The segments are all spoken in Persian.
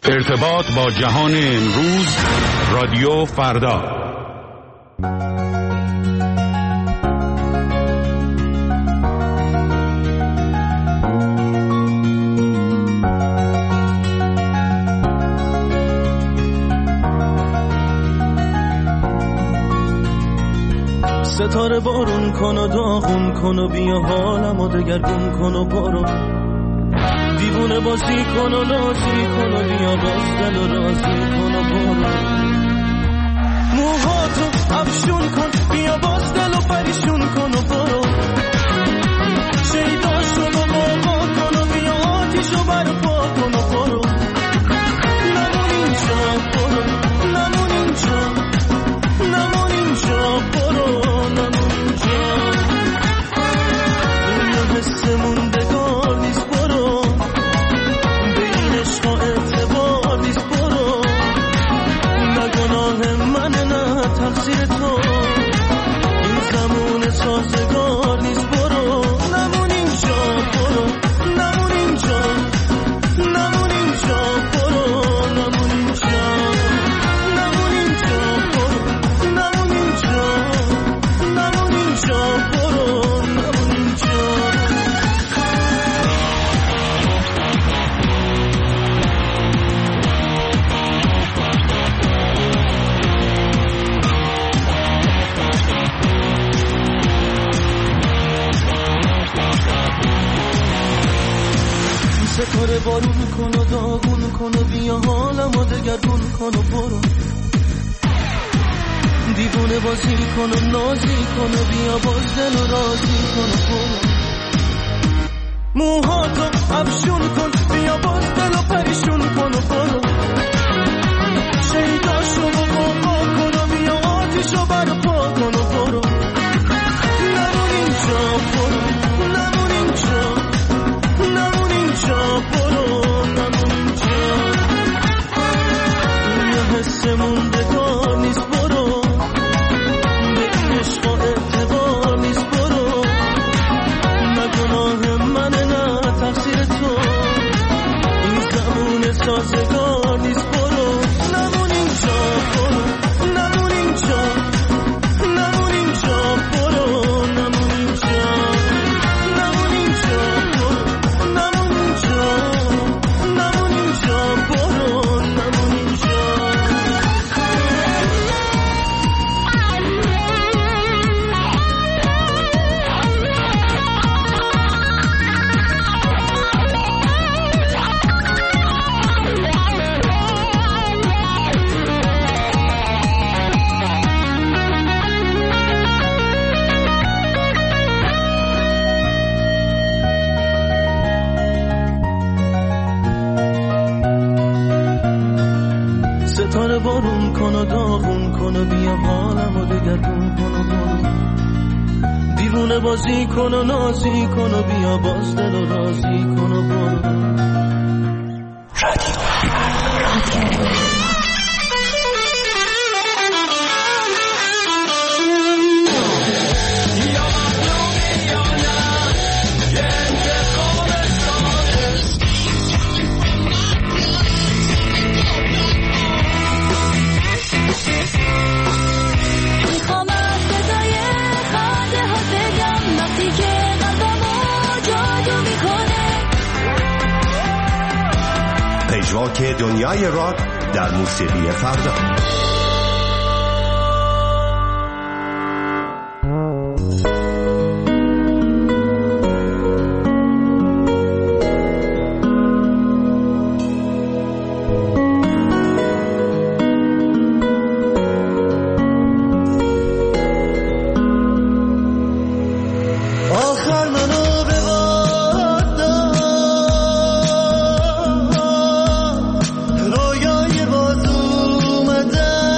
ارتباط با جهان امروز، رادیو فردا. ستاره بارون کن و داغون کن و بیا حالمو دگرگون کن و برو، دیوونه بازی کن و نازی کن و بیا باز دل و رازی کن و برو، موهاتو افشون کن بیا باز دل و پریشون کن و برو، شیداشو با بابا کن و بیا آتیشو برپا کن و برو، نمون اینجا برو، نمون اینجا، نمون اینجا برو، نمون اینجا، دنیا حس موندگار نیست برو، به این عشق اعتبار نیست برو، نه گناه منه نه تقصیر تو، این زمان سازگار نیست برو، نمون اینجا برو، نمون اینجا، نمون اینجا برو، نمون اینجا، نمون اینجا برو، نمون اینجا، نمون اینجا برو، نمون اینجا. ستاره بارون کن و داغون کن و بیا حالمو دگرگون کن و برو، دیوونه بازی کن و نازی کن و بیا باز دل و رازی کن و برو، موهاتو افشون کن بیا باز دل و پریشون کن و برو، شیداشو با بابا کن و بیا آتیشو برپا کن و برو، نمون اینجا برو، نمون اینجا، نمون اینجا برو، نمون اینجا، دنیا حس موندگار نیست برو، به این عشق اعتبار نیست برو، نه گناه منه نه تقصیر تو، این زمان سازگار نیست برو، نمون اینجا برو، نمون اینجا، نمون اینجا برو، نمون اینجا، نمون اینجا برو، نمون اینجا، نمون اینجا برو، نمون اینجا. ستاره بارون کن و داغون کن و بیا حالمو دگرگون کن و برو، دیوونه بازی کن و نازی کن و بیا باز دل و رازی کن و برو. پژواک دنیای راک در موسیقی فردا. رویای باز اومده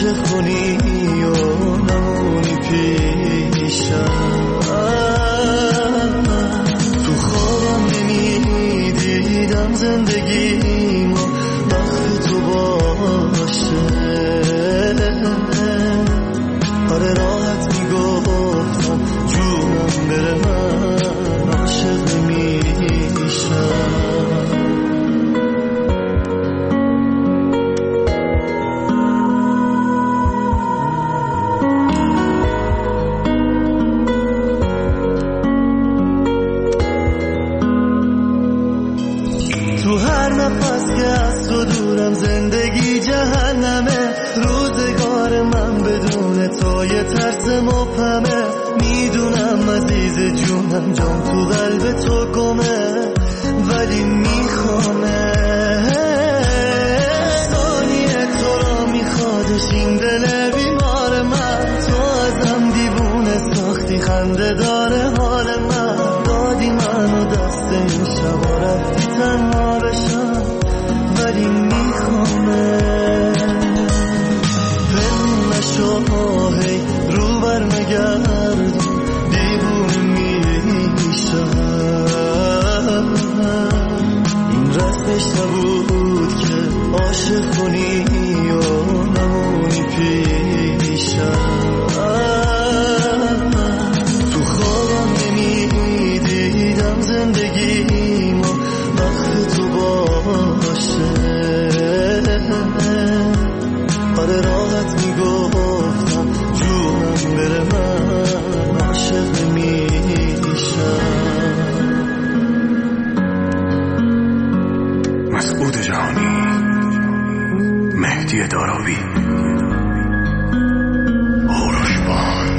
عاشق کنی و نمونی پیشم. تو خوابم نمیدیدم زندگیمو وقت تو باشه. آره راحت میگفتم جونم بره من عاشق نمیشم. تو هر نفس که از تو دورم زندگی جهنمه. روزگار من بدون تو یه ترس مبهمه. میدونم عزیز جونم جان تو قلب تو گمه ولی میخوامه. ثانیه تو را میخوادش این دل بیمار من. تو ازم دیوونه ساختی خنده داره حال من. دادی منو دست این شبا رفتی تنها بشم ولی میخوامه. پنون نشو هی رو بر نگردم دیوونه میشم. این رسمش نبود که عاشق کنی و نمونی پیشم. تو خوابم نمیدیدم زندگیمو وقت تو باشه. آره راحت میگفتم جونم بره من عاشق نمیشم. مسعود جهانی، مهدی داراوی، آروش باند.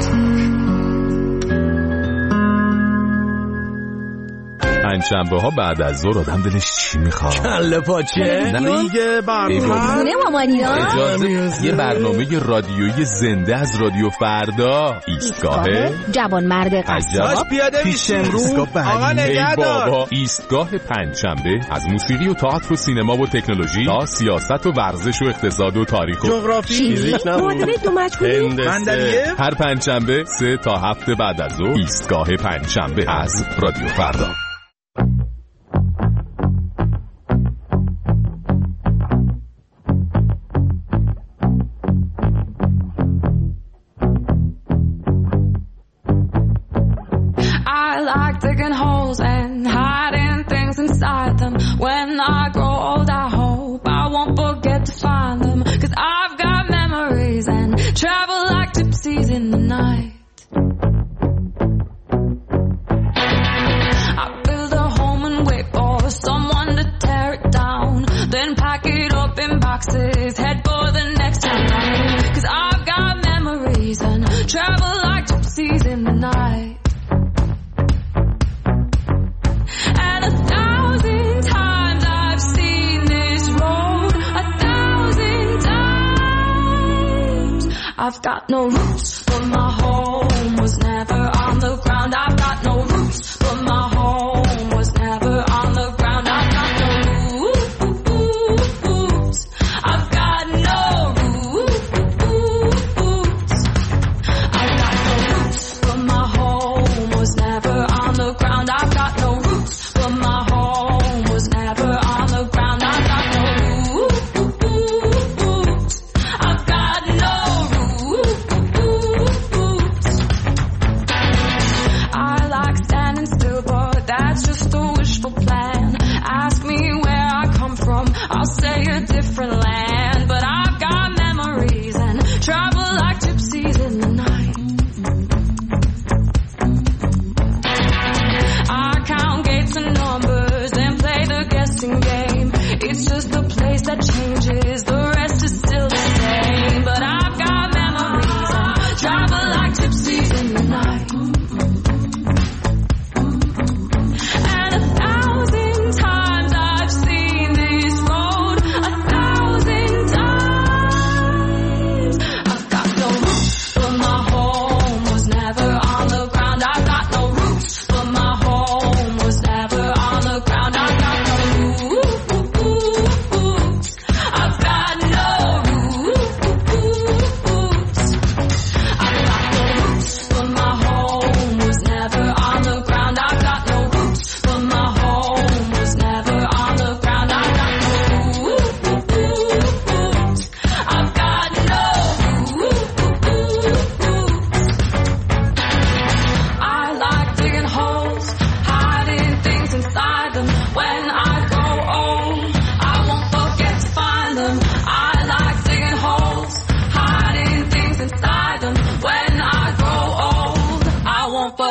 پنجشنبه ها بعد از ظهر آدم دلش چی میخواد؟ کله پاچه دیگه برنامه یه برنامه رادیویی زنده از رادیو فردا. ایستگاه جوانمرد قصاب پیش امروز. آقا نگهدار. ایستگاه پنجشنبه از موسیقی و تئاتر و سینما و تکنولوژی تا سیاست و ورزش و اقتصاد و تاریخ و جغرافی معادله دو مجهولی هر پنجشنبه 3 تا 7 بعد از ظهر. ایستگاه پنجشنبه از رادیو فردا. Digging holes and hiding things inside them. When I grow old, I hope I won't forget to find them. 'Cause I've got memories and travel like gypsies in the night. I build a home and wait for someone to tear it down. Then pack it up in boxes, head for the next town. 'Cause I've got memories and travel like gypsies in the night. And 1,000 times I've seen this road, 1,000 times. I've got no roots, but my home was never on the ground. I've got no roots, but my home was never on the ground. I've got no roots. I've got no roots. I've got no roots, but my home was never on the ground. I've got no roots, but my home was never on the ground. I've got no roots. I've got no roots. I like standing still, but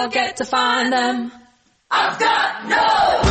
I'll get to find them. I've got no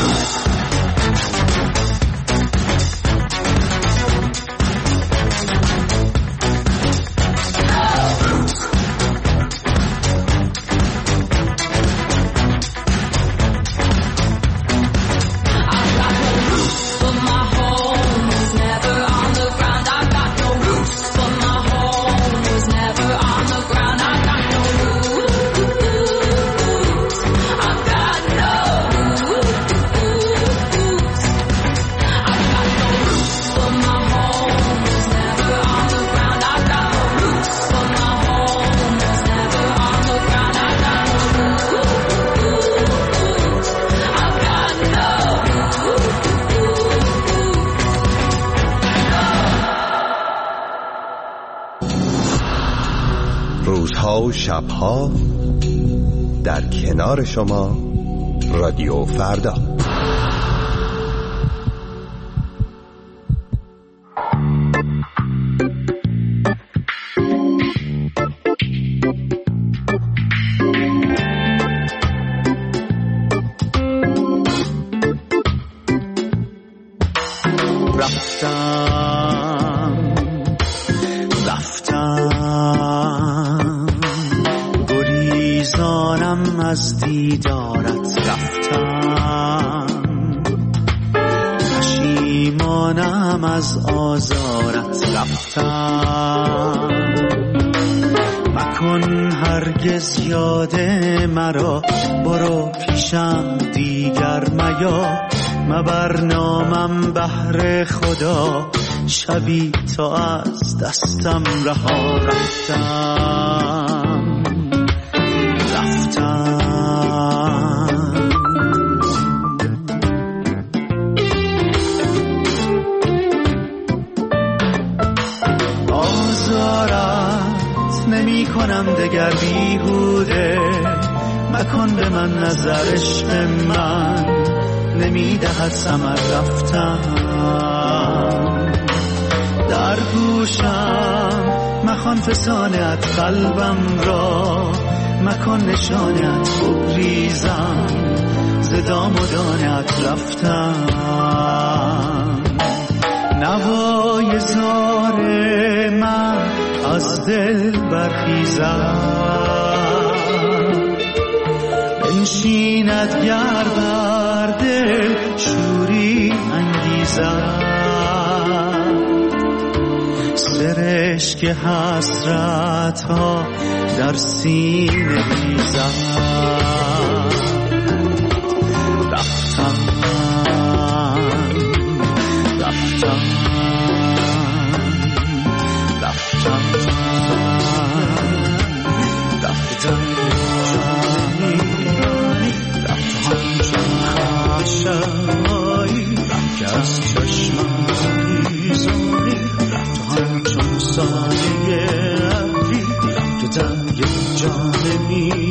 روزها و شبها در کنار شما رادیو فردا. از دیدارت رفتم، پشیمانم از آزارت رفتم. مکن هرگز یاد مرا، برو پیشم دیگر میا. مبر نامم بهر خدا، شبی تا از دستم رها رفتم. آزارت نمی کنم دگر بیهوده، مکن به من نظر عشق من نمی دهد ثمر رفتم. در گوشم مخوان فسانت قلبم را، مکن نشانت بگریزم ز دام و دانت رفتم. نوای زار من از دل برخیزم، بنشیند گر بر دل شوری انگیزم. سرشک حسرت ها در سینه ریزم. رفتم رفتم رفتم رفتم رفتم چون خشمایی که از چشمم بیزاری، رفتم چون سایه ابری که در یک جان می